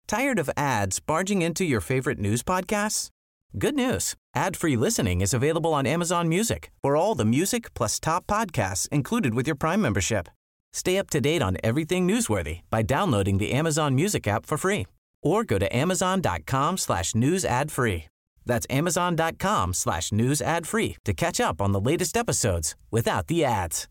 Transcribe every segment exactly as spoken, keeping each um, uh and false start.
Tired of ads barging into your favorite news podcasts? Good news. Ad-free listening is available on Amazon Music for all the music plus top podcasts included with your Prime membership. Stay up to date on everything newsworthy by downloading the Amazon Music app for free or go to amazon.com slash news ad free. That's amazon.com slash news ad free to catch up on the latest episodes without the ads.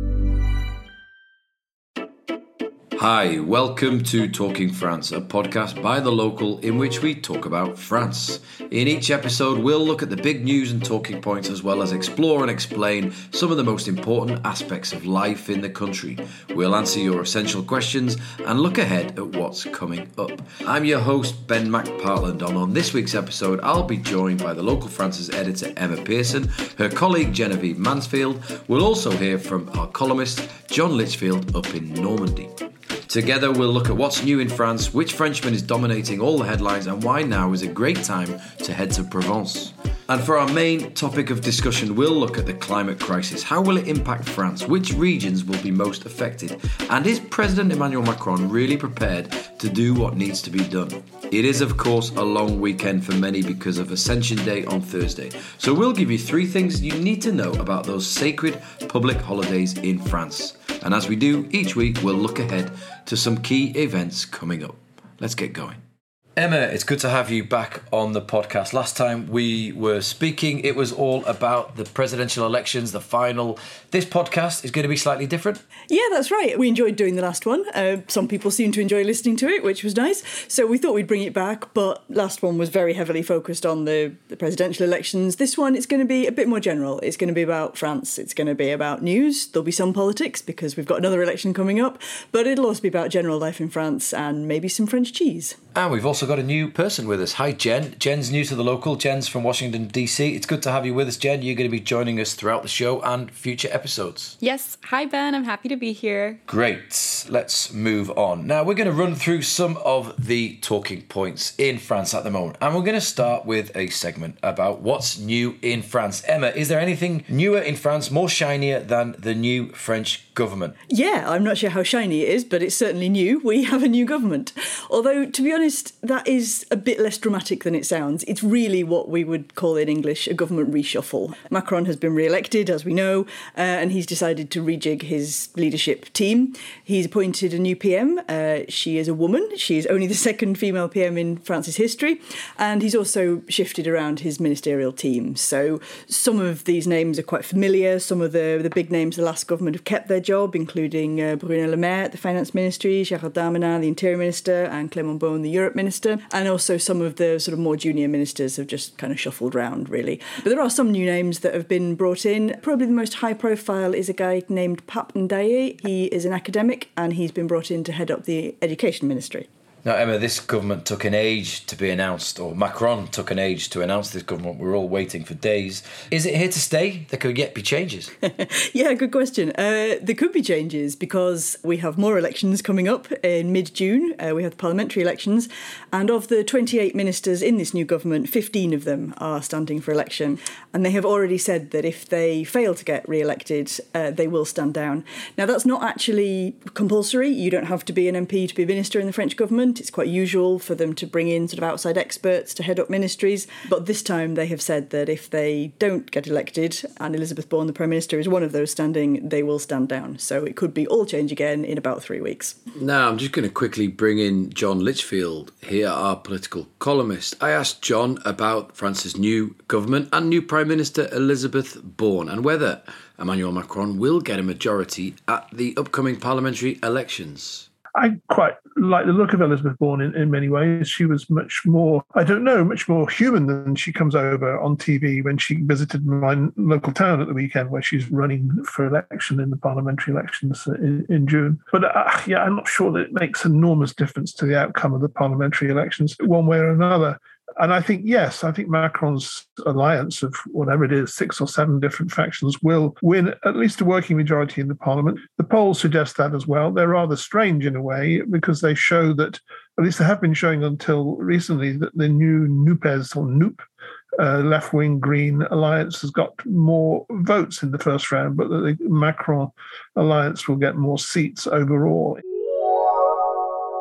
Hi, welcome to Talking France, a podcast by The Local in which we talk about France. In each episode, we'll look at the big news and talking points as well as explore and explain some of the most important aspects of life in the country. We'll answer your essential questions and look ahead at what's coming up. I'm your host, Ben McPartland, and on this week's episode, I'll be joined by The Local France's editor, Emma Pearson, her colleague, Genevieve Mansfield. We'll also hear from our columnist, John Litchfield, up in Normandy. Together, we'll look at what's new in France, which Frenchman is dominating all the headlines, and why now is a great time to head to Provence. And for our main topic of discussion, we'll look at the climate crisis. How will it impact France? Which regions will be most affected? And is President Emmanuel Macron really prepared to do what needs to be done? It is, of course, a long weekend for many because of Ascension Day on Thursday. So we'll give you three things you need to know about those sacred public holidays in France. And as we do each week, we'll look ahead to some key events coming up. Let's get going. Emma, it's good to have you back on the podcast. Last time we were speaking, it was all about the presidential elections, the final. This podcast is going to be slightly different. Yeah, that's right. We enjoyed doing the last one. Uh, some people seem to enjoy listening to it, which was nice. So we thought we'd bring it back, but last one was very heavily focused on the, the presidential elections. This one, it's going to be a bit more general. It's going to be about France. It's going to be about news. There'll be some politics because we've got another election coming up, but it'll also be about general life in France and maybe some French cheese. And we've also got a new person with us. Hi, Jen. Jen's new to The Local. Jen's from Washington, D C. It's good to have you with us, Jen. You're going to be joining us throughout the show and future episodes. Yes. Hi, Ben. I'm happy to be here. Great. Let's move on. Now, we're going to run through some of the talking points in France at the moment. And we're going to start with a segment about what's new in France. Emma, is there anything newer in France, more shinier than the new French government? Yeah, I'm not sure how shiny it is, but it's certainly new. We have a new government. Although, to be honest, that is a bit less dramatic than it sounds. It's really what we would call in English a government reshuffle. Macron has been re-elected, as we know, uh, and he's decided to rejig his leadership team. He's appointed a new P M. Uh, she is a woman. She is only the second female P M in France's history. And he's also shifted around his ministerial team. So some of these names are quite familiar. Some of the, the big names of the last government have kept their job, including uh, Bruno Le Maire at the Finance Ministry, Gérald Darmanin, the Interior Minister, and Clément Beaune, the Europe Minister. And also some of the sort of more junior ministers have just kind of shuffled around, really. But there are some new names that have been brought in. Probably the most high profile is a guy named Pape Ndaye. He is an academic and he's been brought in to head up the Education Ministry. Now, Emma, this government took an age to be announced, or Macron took an age to announce this government. We're all waiting for days. Is it here to stay? There could yet be changes. Yeah, good question. Uh, there could be changes because we have more elections coming up in mid-June. Uh, we have the parliamentary elections. And of the twenty-eight ministers in this new government, fifteen of them are standing for election. And they have already said that if they fail to get re-elected, uh, they will stand down. Now, that's not actually compulsory. You don't have to be an M P to be a minister in the French government. It's quite usual for them to bring in sort of outside experts to head up ministries. But this time they have said that if they don't get elected, and Elizabeth Borne, the Prime Minister, is one of those standing, they will stand down. So it could be all change again in about three weeks. Now, I'm just going to quickly bring in John Litchfield here, our political columnist. I asked John about France's new government and new Prime Minister Elizabeth Borne and whether Emmanuel Macron will get a majority at the upcoming parliamentary elections. I quite like the look of Elizabeth Borne in, in many ways. She was much more, I don't know, much more human than she comes over on T V when she visited my local town at the weekend where she's running for election in the parliamentary elections in, in June. But uh, yeah, I'm not sure that it makes enormous difference to the outcome of the parliamentary elections one way or another. And I think, yes, I think Macron's alliance of whatever it is, six or seven different factions, will win at least a working majority in the parliament. The polls suggest that as well. They're rather strange in a way because they show that, at least they have been showing until recently, that the new NUPES or NUP, uh, left-wing Green alliance has got more votes in the first round, but that the Macron alliance will get more seats overall.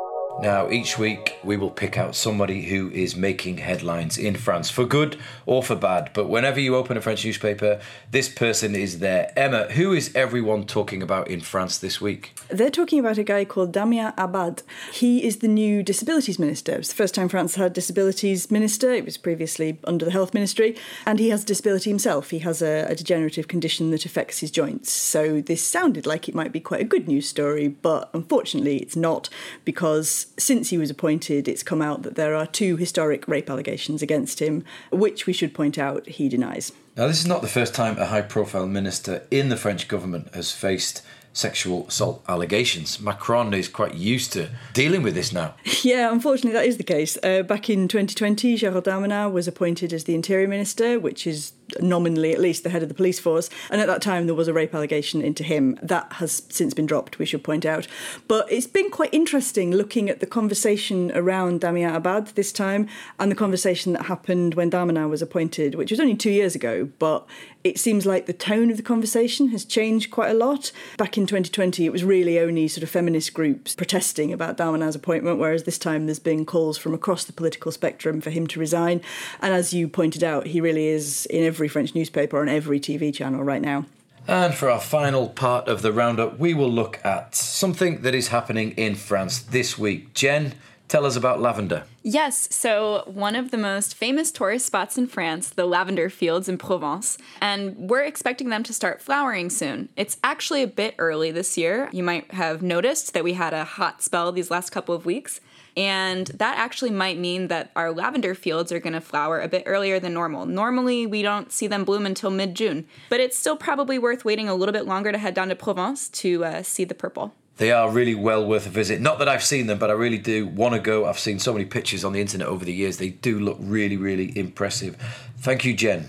Now, each week we will pick out somebody who is making headlines in France, for good or for bad. But whenever you open a French newspaper, this person is there. Emma, who is everyone talking about in France this week? They're talking about a guy called Damien Abad. He is the new disabilities minister. It's the first time France had a disabilities minister. It was previously under the health ministry. And he has a disability himself. He has a, a degenerative condition that affects his joints. So this sounded like it might be quite a good news story, but unfortunately it's not, because since he was appointed, it's come out that there are two historic rape allegations against him, which we should point out he denies. Now, this is not the first time a high-profile minister in the French government has faced sexual assault allegations. Macron is quite used to dealing with this now. Yeah, unfortunately that is the case. Uh, back in twenty twenty, Gérald Darmanin was appointed as the Interior Minister, which is nominally at least the head of the police force, and at that time there was a rape allegation into him. That has since been dropped, we should point out. But it's been quite interesting looking at the conversation around Damien Abad this time, and the conversation that happened when Darmanin was appointed, which was only two years ago, but it seems like the tone of the conversation has changed quite a lot. Back in twenty twenty, it was really only sort of feminist groups protesting about Darmanin's appointment, whereas this time there's been calls from across the political spectrum for him to resign. And as you pointed out, he really is in every French newspaper, on every T V channel right now. And for our final part of the roundup, we will look at something that is happening in France this week. Jen, tell us about lavender. Yes, so one of the most famous tourist spots in France, the lavender fields in Provence, and we're expecting them to start flowering soon. It's actually a bit early this year. You might have noticed that we had a hot spell these last couple of weeks, and that actually might mean that our lavender fields are going to flower a bit earlier than normal. Normally, we don't see them bloom until mid-June, but it's still probably worth waiting a little bit longer to head down to Provence to uh, see the purple. They are really well worth a visit. Not that I've seen them, but I really do want to go. I've seen so many pictures on the internet over the years. They do look really, really impressive. Thank you, Jen.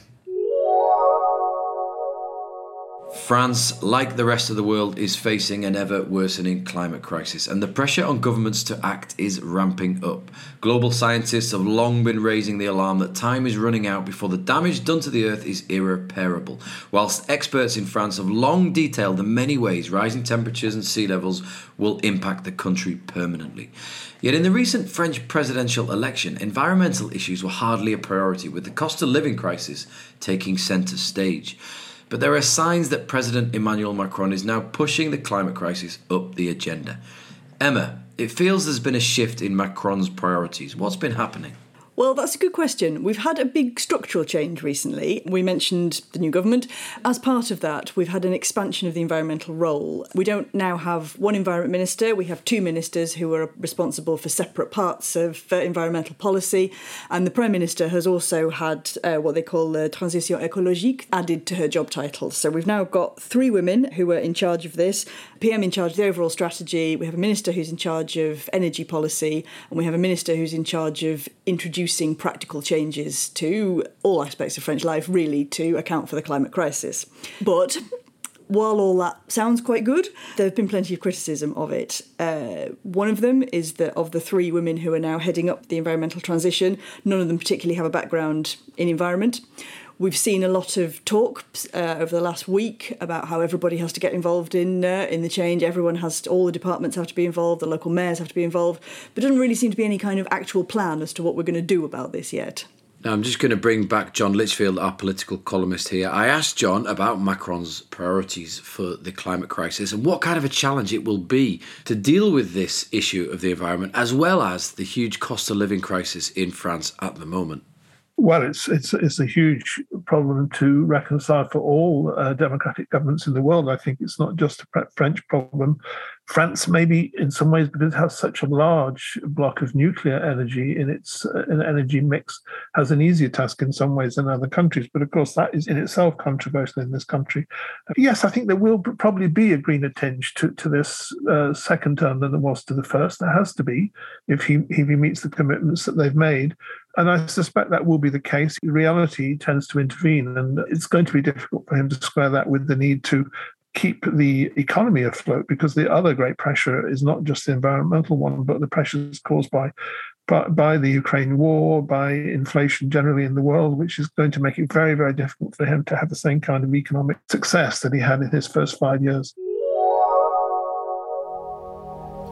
France, like the rest of the world, is facing an ever-worsening climate crisis, and the pressure on governments to act is ramping up. Global scientists have long been raising the alarm that time is running out before the damage done to the Earth is irreparable, whilst experts in France have long detailed the many ways rising temperatures and sea levels will impact the country permanently. Yet in the recent French presidential election, environmental issues were hardly a priority, with the cost of living crisis taking centre stage. But there are signs that President Emmanuel Macron is now pushing the climate crisis up the agenda. Emma, it feels there's been a shift in Macron's priorities. What's been happening? Well, that's a good question. We've had a big structural change recently. We mentioned the new government. As part of that, we've had an expansion of the environmental role. We don't now have one environment minister. We have two ministers who are responsible for separate parts of uh, environmental policy. And the Prime Minister has also had uh, what they call the transition écologique added to her job title. So we've now got three women who are in charge of this, P M in charge of the overall strategy. We have a minister who's in charge of energy policy, and we have a minister who's in charge of introducing practical changes to all aspects of French life, really, to account for the climate crisis. But while all that sounds quite good, there have been plenty of criticism of it. Uh, one of them is that of the three women who are now heading up the environmental transition, none of them particularly have a background in environment. We've seen a lot of talk uh, over the last week about how everybody has to get involved in uh, in the change. Everyone has to, all the departments have to be involved, the local mayors have to be involved. But there doesn't really seem to be any kind of actual plan as to what we're going to do about this yet. Now, I'm just going to bring back John Litchfield, our political columnist here. I asked John about Macron's priorities for the climate crisis and what kind of a challenge it will be to deal with this issue of the environment, as well as the huge cost of living crisis in France at the moment. Well, it's it's it's a huge problem to reconcile for all uh, democratic governments in the world. I think it's not just a French problem. France, maybe in some ways, because it has such a large block of nuclear energy in its uh, in energy mix, has an easier task in some ways than other countries. But of course, that is in itself controversial in this country. Uh, yes, I think there will probably be a greener tinge to, to this uh, second term than there was to the first. There has to be, if he, if he meets the commitments that they've made. And I suspect that will be the case. Reality tends to intervene, and it's going to be difficult for him to square that with the need to keep the economy afloat, because the other great pressure is not just the environmental one, but the pressures caused by, by, by the Ukraine war, by inflation generally in the world, which is going to make it very, very difficult for him to have the same kind of economic success that he had in his first five years.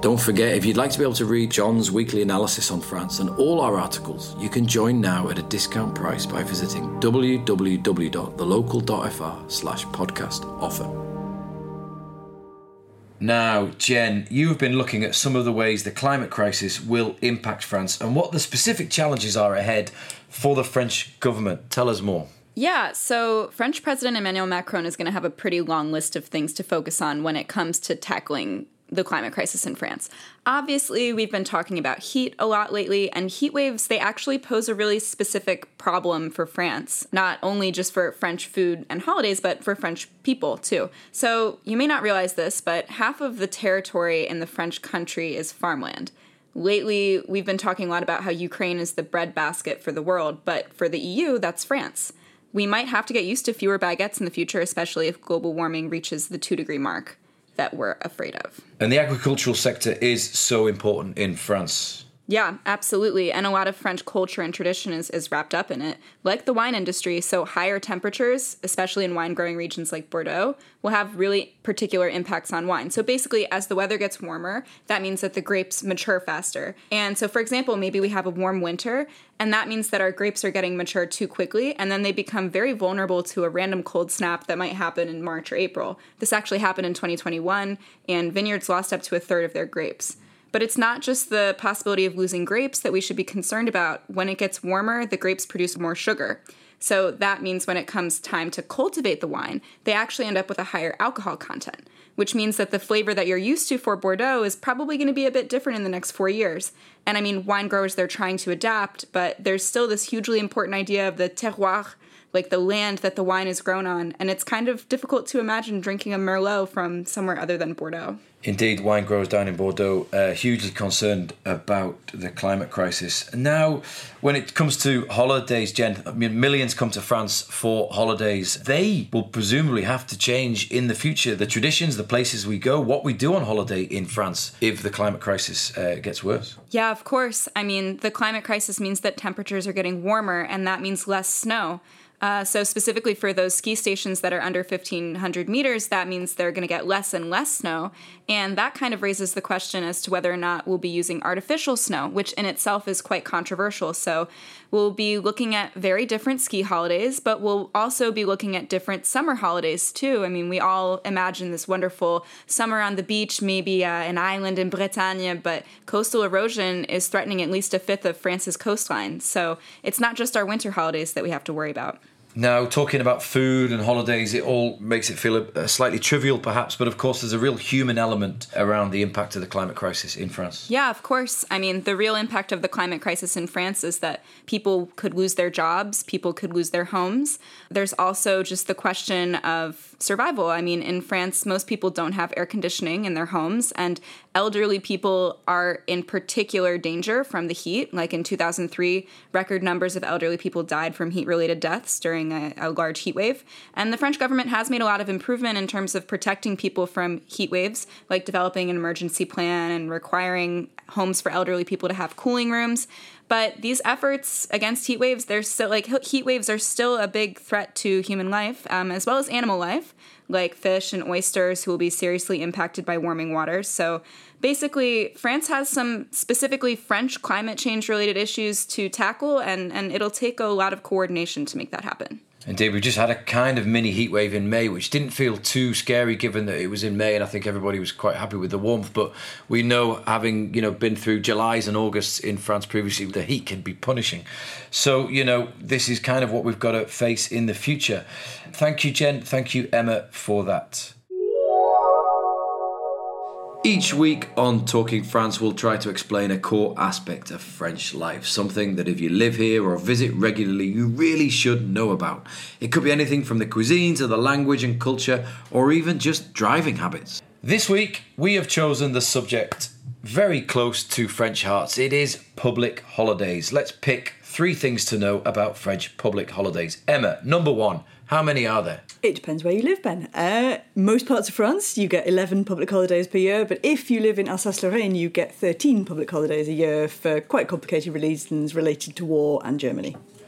Don't forget, if you'd like to be able to read John's weekly analysis on France and all our articles, you can join now at a discount price by visiting www.thelocal.fr slash podcast offer. Now, Jen, you've been looking at some of the ways the climate crisis will impact France and what the specific challenges are ahead for the French government. Tell us more. Yeah, so French President Emmanuel Macron is going to have a pretty long list of things to focus on when it comes to tackling the climate crisis in France. Obviously, we've been talking about heat a lot lately, and heat waves, they actually pose a really specific problem for France, not only just for French food and holidays, but for French people too. So you may not realize this, but half of the territory in the French country is farmland. Lately, we've been talking a lot about how Ukraine is the breadbasket for the world, but for the E U, that's France. We might have to get used to fewer baguettes in the future, especially if global warming reaches the two degree mark that we're afraid of. And the agricultural sector is so important in France. Yeah, absolutely. And a lot of French culture and tradition is, is wrapped up in it. Like the wine industry, so higher temperatures, especially in wine-growing regions like Bordeaux, will have really particular impacts on wine. So basically, as the weather gets warmer, that means that the grapes mature faster. And so, for example, maybe we have a warm winter, and that means that our grapes are getting mature too quickly, and then they become very vulnerable to a random cold snap that might happen in March or April. This actually happened in twenty twenty-one, and vineyards lost up to a third of their grapes. But it's not just the possibility of losing grapes that we should be concerned about. When it gets warmer, the grapes produce more sugar. So that means when it comes time to cultivate the wine, they actually end up with a higher alcohol content, which means that the flavor that you're used to for Bordeaux is probably going to be a bit different in the next four years. And I mean, wine growers, they're trying to adapt, but there's still this hugely important idea of the terroir, like the land that the wine is grown on. And it's kind of difficult to imagine drinking a Merlot from somewhere other than Bordeaux. Indeed, wine growers down in Bordeaux are hugely concerned about the climate crisis. Now, when it comes to holidays, Jen, I mean, millions come to France for holidays. They will presumably have to change in the future the traditions, the places we go, what we do on holiday in France if the climate crisis uh, gets worse. Yeah, of course. I mean, the climate crisis means that temperatures are getting warmer, and that means less snow. Uh, so specifically for those ski stations that are under fifteen hundred meters, that means they're going to get less and less snow. And that kind of raises the question as to whether or not we'll be using artificial snow, which in itself is quite controversial. So we'll be looking at very different ski holidays, but we'll also be looking at different summer holidays too. I mean, we all imagine this wonderful summer on the beach, maybe uh, an island in Bretagne, but coastal erosion is threatening at least a fifth of France's coastline. So it's not just our winter holidays that we have to worry about. Now, talking about food and holidays, it all makes it feel a, a slightly trivial perhaps, but of course there's a real human element around the impact of the climate crisis in France. Yeah, of course. I mean, the real impact of the climate crisis in France is that people could lose their jobs, people could lose their homes. There's also just the question of survival. I mean, in France, most people don't have air conditioning in their homes, and elderly people are in particular danger from the heat. Like in two thousand three, record numbers of elderly people died from heat-related deaths during A, a large heat wave. And the French government has made a lot of improvement in terms of protecting people from heat waves, like developing an emergency plan and requiring homes for elderly people to have cooling rooms. But these efforts against heat waves, they're still like heat waves are still a big threat to human life, um, as well as animal life, like fish and oysters who will be seriously impacted by warming waters. So basically, France has some specifically French climate change related issues to tackle, and, and it'll take a lot of coordination to make that happen. Indeed, we just had a kind of mini heat wave in May, which didn't feel too scary given that it was in May, and I think everybody was quite happy with the warmth. But we know, having, you know, been through Julys and Augusts in France previously, the heat can be punishing. So, you know, this is kind of what we've got to face in the future. Thank you, Jen. Thank you, Emma, for that. Each week on Talking France, we'll try to explain a core aspect of French life, something that if you live here or visit regularly, you really should know about. It could be anything from the cuisine to the language and culture, or even just driving habits. This week, we have chosen the subject very close to French hearts. It is public holidays. Let's pick three things to know about French public holidays. Emma, number one, how many are there? It depends where you live, Ben. Uh, most parts of France, you get eleven public holidays per year, but if you live in Alsace-Lorraine, you get thirteen public holidays a year for quite complicated reasons related to war and Germany.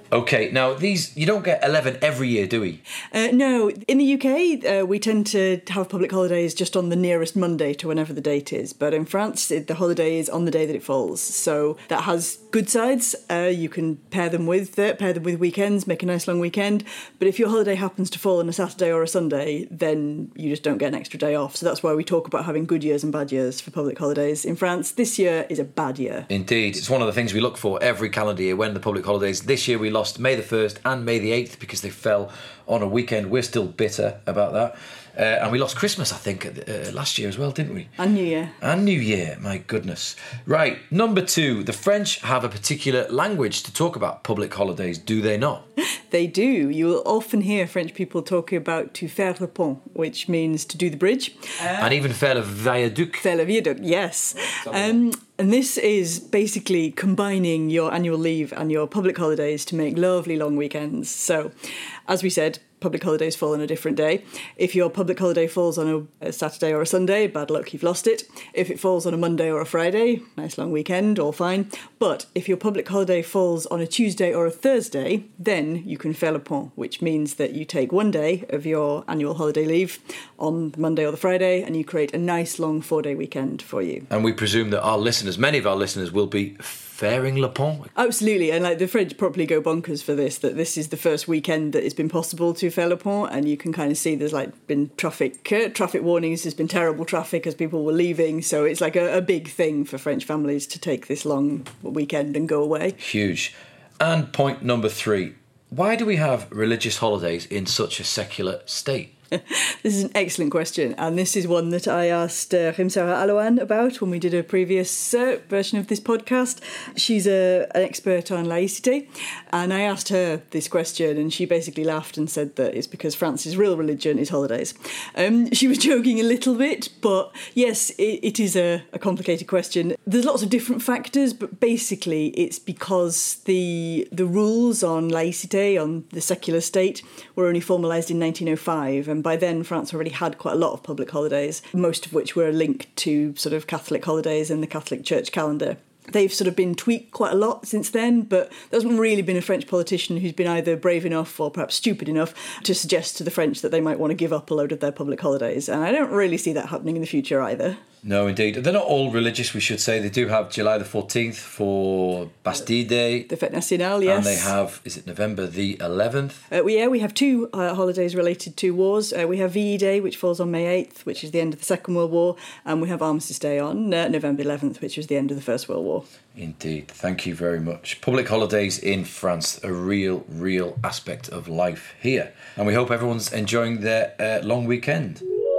Okay, now these, you don't get eleven every year, do we? Uh, no, in the U K, uh, we tend to have public holidays just on the nearest Monday to whenever the date is. But in France, it, the holiday is on the day that it falls. So that has good sides. Uh, you can pair them with uh, pair them with weekends, make a nice long weekend. But if your holiday happens to fall on a Saturday or a Sunday, then you just don't get an extra day off. So that's why we talk about having good years and bad years for public holidays. In France, this year is a bad year. Indeed. It's one of the things we look for every calendar year when the public holidays. This year we lost May the first and May the eighth because they fell on a weekend. We're still bitter about that. Uh, and we lost Christmas, I think, uh, last year as well, didn't we? And New Year. And New Year, my goodness. Right, number two, the French have a particular language to talk about public holidays, do they not? They do. You will often hear French people talking about to faire le pont, which means to do the bridge. Uh, and even faire le viaduc. Faire le viaduc, yes. Um, and this is basically combining your annual leave and your public holidays to make lovely long weekends. So, as we said, public holidays fall on a different day. If your public holiday falls on a, a Saturday or a Sunday, bad luck, you've lost it. If it falls on a Monday or a Friday, nice long weekend, all fine. But if your public holiday falls on a Tuesday or a Thursday, then you can faire le pont, which means that you take one day of your annual holiday leave on the Monday or the Friday and you create a nice long four-day weekend for you. And we presume that our listeners, many of our listeners, will be fairing le pont. Absolutely, and like the French probably go bonkers for this, that this is the first weekend that it's been possible to faire le pont, and you can kind of see there's like been traffic uh, traffic warnings, there's been terrible traffic as people were leaving, so it's like a, a big thing for French families to take this long weekend and go away. Huge. And point number three, why do we have religious holidays in such a secular state? This is an excellent question, and this is one that I asked uh, Rimsara Alouane about when we did a previous uh, version of this podcast. She's a, an expert on laïcité, and I asked her this question, and she basically laughed and said that it's because France's real religion is holidays. Um, she was joking a little bit, but yes, it, it is a, a complicated question. There's lots of different factors, but basically it's because the the rules on laïcité, on the secular state, were only formalised in nineteen oh five, and by then France already had quite a lot of public holidays, most of which were linked to sort of Catholic holidays in the Catholic Church calendar. They've sort of been tweaked quite a lot since then, but there hasn't really been a French politician who's been either brave enough or perhaps stupid enough to suggest to the French that they might want to give up a load of their public holidays. And I don't really see that happening in the future either. No, indeed. They're not all religious, we should say. They do have July the fourteenth for Bastille Day. The Fête Nationale, yes. And they have, is it November the eleventh? Uh, we, yeah, we have two uh, holidays related to wars. Uh, we have V E Day, which falls on May eighth, which is the end of the Second World War. And we have Armistice Day on uh, November eleventh, which was the end of the First World War. Indeed. Thank you very much. Public holidays in France, a real, real aspect of life here. And we hope everyone's enjoying their uh, long weekend.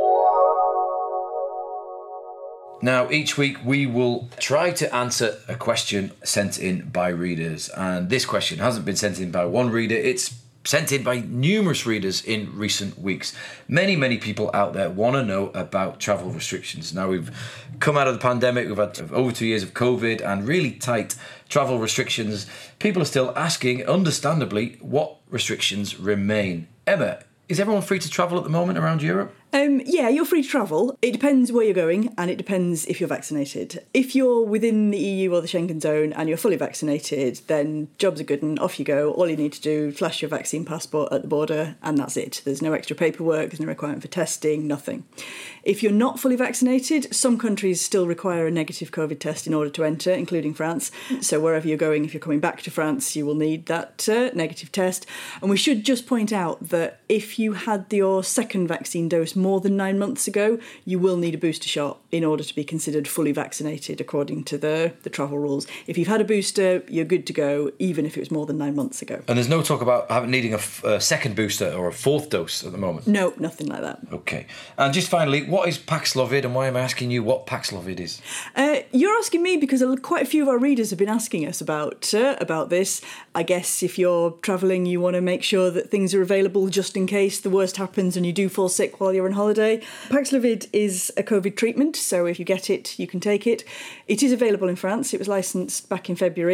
Now, each week we will try to answer a question sent in by readers. And this question hasn't been sent in by one reader, it's sent in by numerous readers in recent weeks. Many, many people out there want to know about travel restrictions. Now, we've come out of the pandemic, we've had over two years of COVID and really tight travel restrictions. People are still asking, understandably, what restrictions remain. Emma, is everyone free to travel at the moment around Europe? Um, yeah, you're free to travel. It depends where you're going and it depends if you're vaccinated. If you're within the E U or the Schengen zone and you're fully vaccinated, then jobs are good and off you go. All you need to do, flash your vaccine passport at the border and that's it. There's no extra paperwork, there's no requirement for testing, nothing. If you're not fully vaccinated, some countries still require a negative COVID test in order to enter, including France. So wherever you're going, if you're coming back to France, you will need that uh, negative test. And we should just point out that if you had your second vaccine dose more than nine months ago, you will need a booster shot in order to be considered fully vaccinated according to the, the travel rules. If you've had a booster, you're good to go, even if it was more than nine months ago. And there's no talk about having, needing a, f- a second booster or a fourth dose at the moment? No, nothing like that. Okay. And just finally, what is Paxlovid and why am I asking you what Paxlovid is? Uh, you're asking me because quite a few of our readers have been asking us about, uh, about this. I guess if you're travelling, you want to make sure that things are available just in case the worst happens and you do fall sick while you're on holiday. Paxlovid is a COVID treatment, so if you get it, you can take it. It is available in France. It was licensed back in February.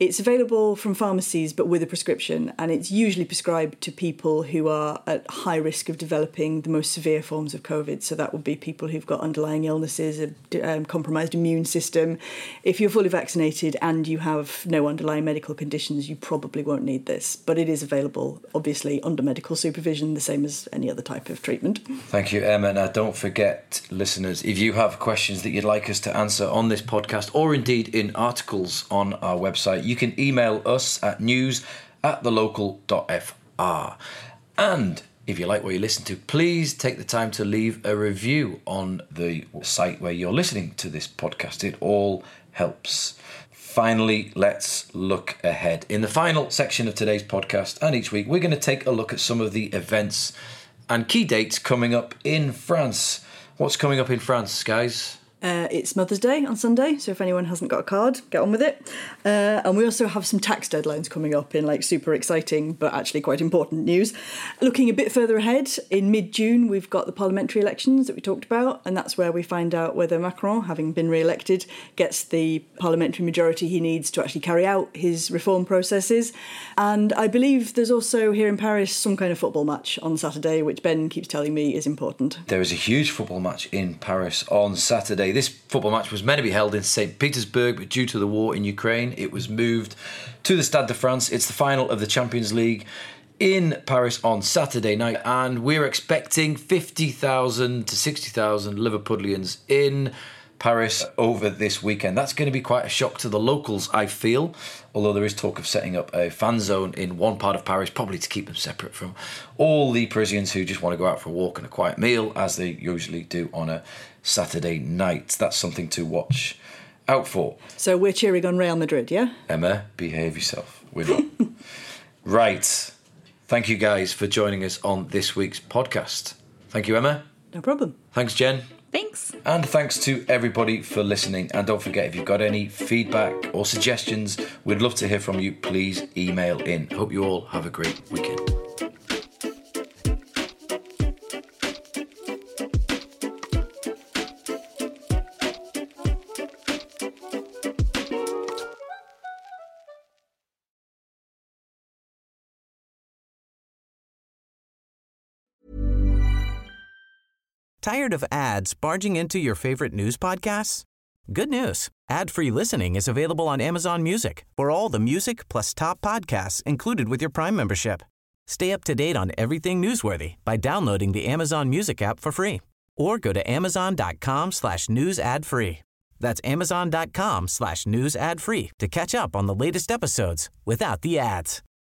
It's available from pharmacies, but with a prescription, and it's usually prescribed to people who are at high risk of developing the most severe forms of COVID. So that would be people who've got underlying illnesses, a um, compromised immune system. If you're fully vaccinated and you have no underlying medical conditions, you probably won't need this. But it is available, obviously, under medical supervision, the same as any other type of treatment. Thank you, Emma. Now, don't forget, listeners, if you have questions that you'd like us to answer on this podcast, or indeed in articles on our website, you can email us at news at thelocal.fr. And if you like what you listen to, please take the time to leave a review on the site where you're listening to this podcast. It all helps. Finally, let's look ahead. In the final section of today's podcast and each week, we're going to take a look at some of the events and key dates coming up in France. What's coming up in France, guys? Uh, it's Mother's Day on Sunday, so if anyone hasn't got a card, get on with it. Uh, and we also have some tax deadlines coming up in like super exciting but actually quite important news. Looking a bit further ahead, in mid-June we've got the parliamentary elections that we talked about, and that's where we find out whether Macron, having been re-elected, gets the parliamentary majority he needs to actually carry out his reform processes. And I believe there's also here in Paris some kind of football match on Saturday, which Ben keeps telling me is important. There is a huge football match in Paris on Saturday. This football match was meant to be held in Saint Petersburg, but due to the war in Ukraine, it was moved to the Stade de France. It's the final of the Champions League in Paris on Saturday night, and we're expecting fifty thousand to sixty thousand Liverpudlians in Paris over this weekend. That's going to be quite a shock to the locals, I feel, although there is talk of setting up a fan zone in one part of Paris, probably to keep them separate from all the Parisians who just want to go out for a walk and a quiet meal, as they usually do on a Saturday night. That's something to watch out for. So we're cheering on Real Madrid, yeah? Emma, behave yourself. We're not. Right. Thank you guys for joining us on this week's podcast. Thank you, Emma. No problem. Thanks, Jen. Thanks. And thanks to everybody for listening. And don't forget, if you've got any feedback or suggestions, we'd love to hear from you. Please email in. Hope you all have a great weekend. Tired of ads barging into your favorite news podcasts? Good news. Ad-free listening is available on Amazon Music for all the music plus top podcasts included with your Prime membership. Stay up to date on everything newsworthy by downloading the Amazon Music app for free or go to amazon.com slash news ad free. That's amazon.com slash news ad free to catch up on the latest episodes without the ads.